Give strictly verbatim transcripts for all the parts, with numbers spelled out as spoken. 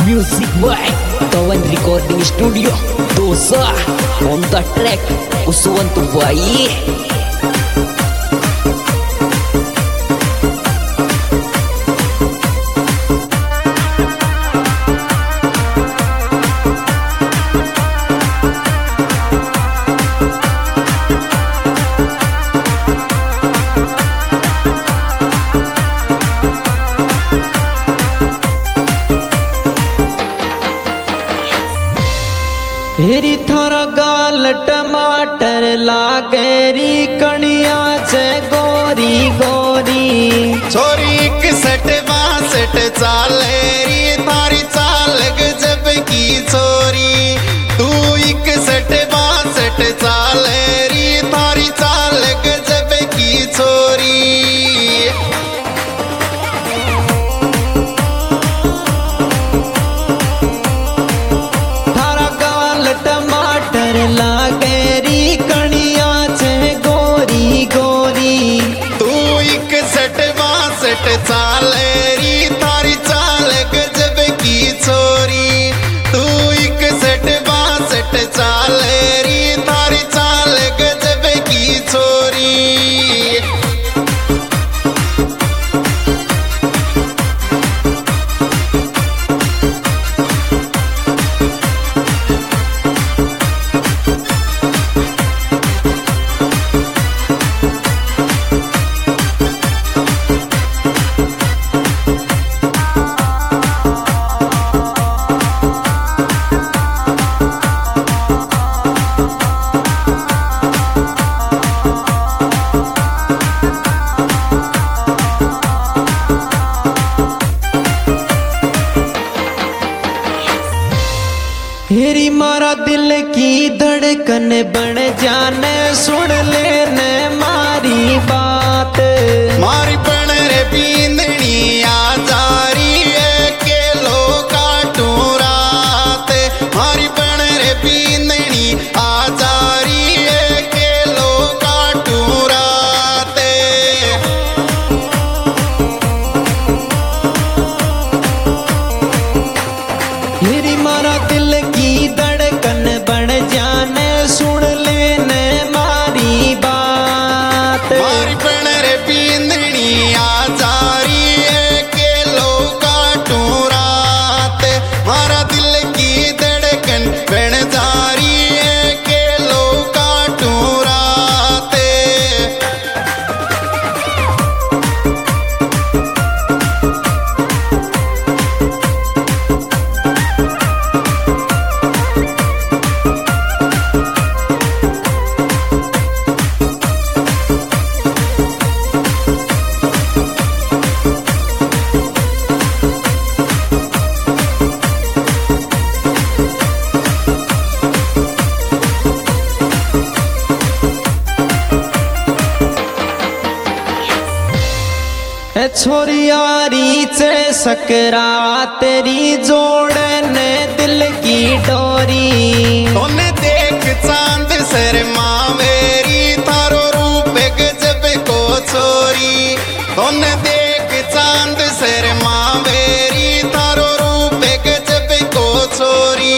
Music by Tawan Recording Studio Dosa on the track Uswanto Bayi. हेरी थारा गाल टमाटर लागेरी कणिया से गोरी गोरी छोरी इकसठ बासठ चालेरी थारी चाल गजब की छोरी तू इकसठ बासठ चालेरी थारी चाल गजब की छोरी टमाटर लागेरी कणिया से गोरी गोरी तू इकसठ बासठ चालेरी थारी चाल गजब की छोरी तू इकसठ बासठ चालेरी थारी चाल गजब की छोरी हेरी मारा दिल की धड़कन बन जाने सुन लेने मारी बात मारी बन रे बींदनी आ जारी है के लो काटू रात मारी बन रे बींदनी आ जारी है के लो काटू रात हेरी मारा दिल की धड़कन बन जाने सुन लेने मारी बात मारी बन रे बींदनी आ जारी है के लो काटू रात मारा दिल की धड़कन बन जारी है के लो काटू रात छोरियारी से सकरा तेरी जोड़ने दिल की डोरी तोने देख चांद शर्मा मेरी थारो रूप गजब को छोरी तोने देख चांद शर्मा मेरी थारो रूप गजब को छोरी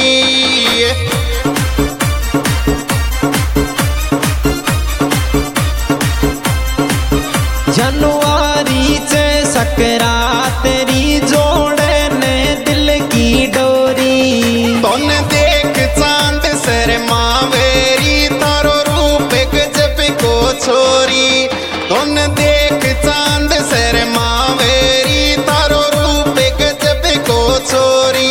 जनवरी से सकरा तेरी जोड़ने दिल की डोरी तोने देख चांद शर्मा मेरी थारो रूप गजब को छोरी तोने देख चांद शर्मा मेरी थारो रूप गजब को छोरी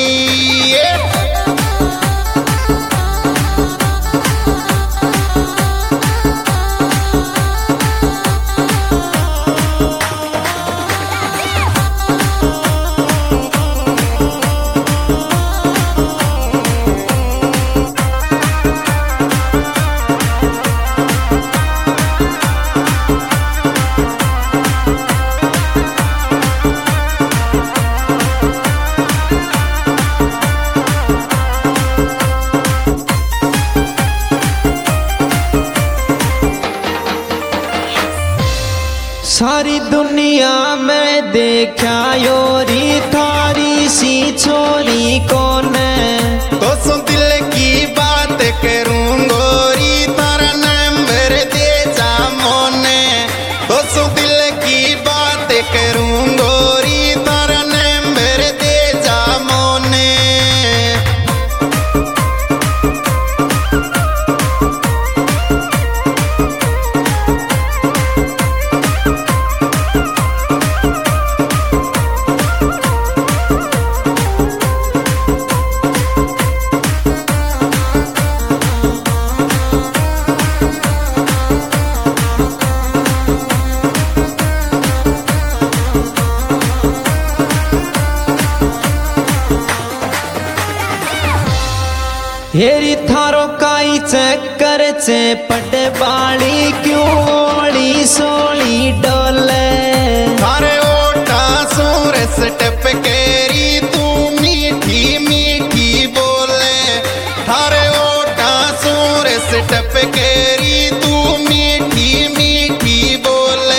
हेरी थारो काई चक्कर चे पट बाली क्यों ओली सोली डोले थारे ओटा सूरस टपकेरी तू मीठी मीठी बोले थारे ओटा सूरस टपकेरी तू मीठी मीठी बोले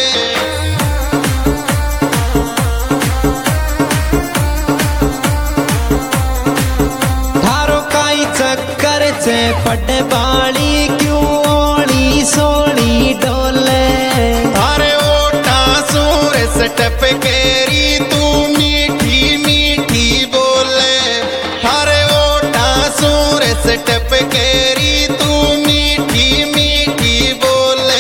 चक्कर से पट बाली क्यों ओली सोली डोले थारे ओटा सूरस टपकेरी तू मीठी मीठी बोले थारे ओटा सूरस टपकेरी तू मीठी मीठी बोले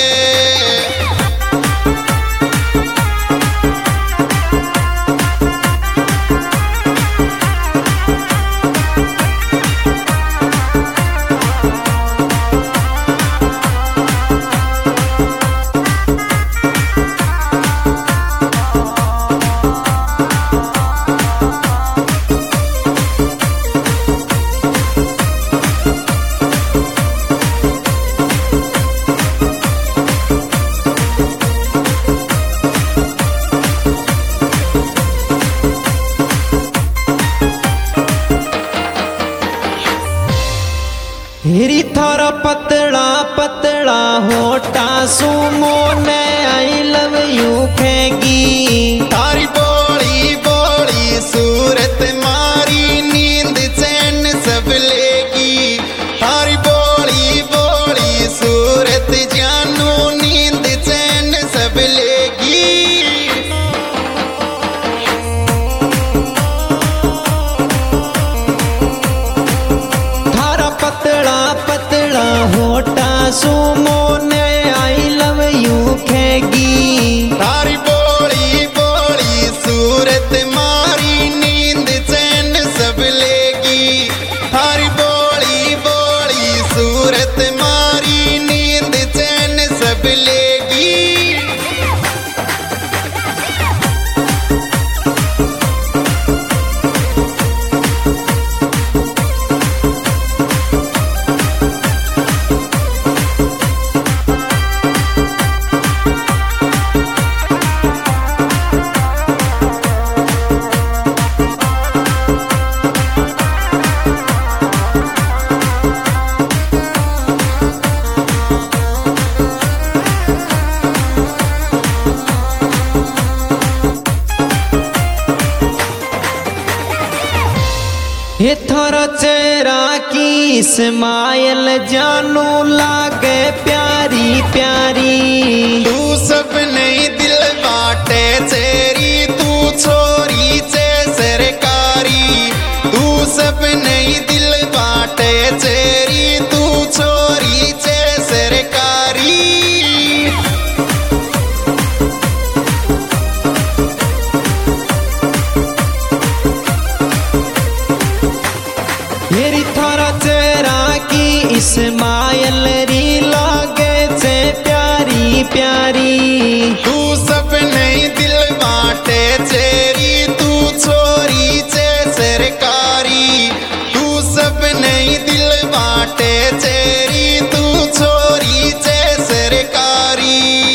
हिरी थारा पतला पतला होटा सुमो ने आई लव यू फेंगी थारी बोली बोली सूरत मारी नींद चैन सब लेगी थारी बोली बोली सूरत जानू नींद चैन सब लेगी पतला पतला होटा सुमो ने आई लव यू खेगी थारी बोली बोली सूरत मारी नींद चैन सब लेगी थारी बोली बोली सूरत मारी नींद चैन सब लेगी ये थारा चेहरा की स्माइल जानू लागे प्यारी प्यारी तू सब नहीं दिल बाटे चेरी तू छोरी चे सरकारी तू सब नहीं दिल बाटे चेरी तू छोरी चे सरकारी हेरी थारा चेहरा की इस्माइल री लागे से प्यारी प्यारी तू सब नहीं दिल बाटे चेरी तू छोरी चे सरकारी तू सब नहीं दिल बाटे चेरी तू छोरी चे सरकारी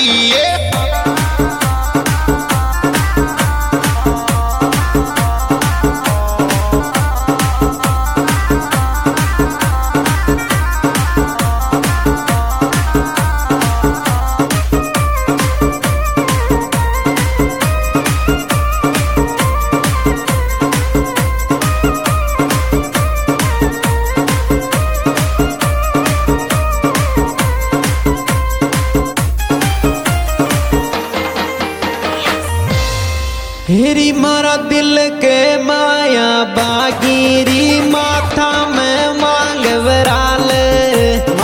हेरी मारा दिल के माया बागीरी माथा में मांग वराल